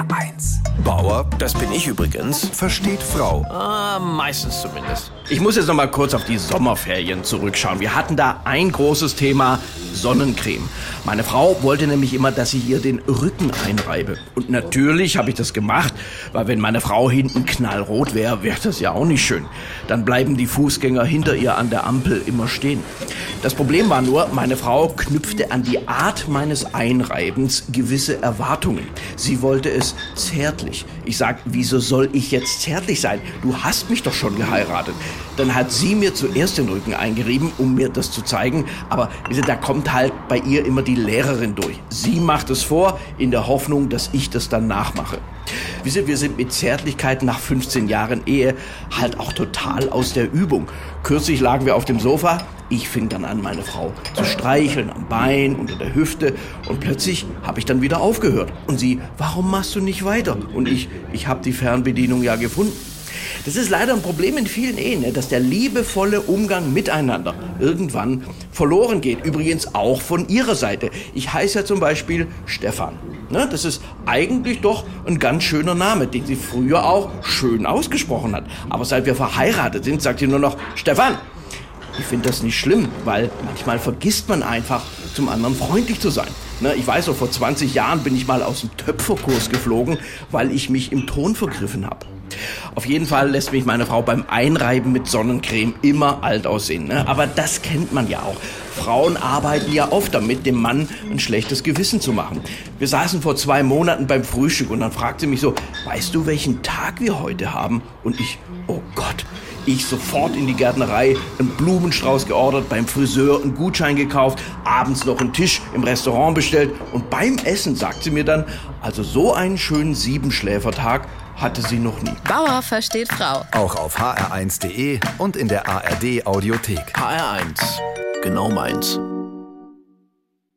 HR1. Bauer, Das bin ich übrigens. versteht Frau. Meistens zumindest. Ich muss jetzt noch mal kurz auf die Sommerferien zurückschauen. Wir hatten da ein großes Thema, Sonnencreme. Meine Frau wollte nämlich immer, dass ich ihr den Rücken einreibe. Und natürlich habe ich das gemacht, weil wenn meine Frau hinten knallrot wäre, wäre das ja auch nicht schön. Dann bleiben die Fußgänger hinter ihr an der Ampel immer stehen. Das Problem war nur, meine Frau knüpfte an die Art meines Einreibens gewisse Erwartungen. Sie wollte es zärtlich. Ich sag, wieso soll ich jetzt zärtlich sein? Du hast mich doch schon geheiratet. Dann hat sie mir zuerst den Rücken eingerieben, um mir das zu zeigen. Aber da kommt halt bei ihr immer die Lehrerin durch. Sie macht es vor, in der Hoffnung, dass ich das dann nachmache. Wir sind mit Zärtlichkeit nach 15 Jahren Ehe halt auch total aus der Übung. Kürzlich lagen wir auf dem Sofa. Ich fing dann an, meine Frau zu streicheln am Bein, unter der Hüfte. Und plötzlich habe ich dann wieder aufgehört. Und sie, warum machst du nicht weiter? Und ich habe die Fernbedienung ja gefunden. Das ist leider ein Problem in vielen Ehen, dass der liebevolle Umgang miteinander irgendwann verloren geht. Übrigens auch von ihrer Seite. Ich heiße ja zum Beispiel Stefan. Das ist eigentlich doch ein ganz schöner Name, den sie früher auch schön ausgesprochen hat. Aber seit wir verheiratet sind, sagt sie nur noch Stefan. Ich finde das nicht schlimm, weil manchmal vergisst man einfach, zum anderen freundlich zu sein. Ich weiß noch, vor 20 Jahren bin ich mal aus dem Töpferkurs geflogen, weil ich mich im Ton vergriffen habe. Auf jeden Fall lässt mich meine Frau beim Einreiben mit Sonnencreme immer alt aussehen. Aber das kennt man ja auch. Frauen arbeiten ja oft damit, dem Mann ein schlechtes Gewissen zu machen. Wir saßen vor 2 Monaten beim Frühstück und dann fragte sie mich so, weißt du, welchen Tag wir heute haben? Und ich, oh Gott. Ich sofort in die Gärtnerei, einen Blumenstrauß geordert, beim Friseur einen Gutschein gekauft, abends noch einen Tisch im Restaurant bestellt und beim Essen sagt sie mir dann, also so einen schönen 7-Schläfertag hatte sie noch nie. Bauer versteht Frau. Auch auf hr1.de und in der ARD Audiothek. HR1. Genau meins.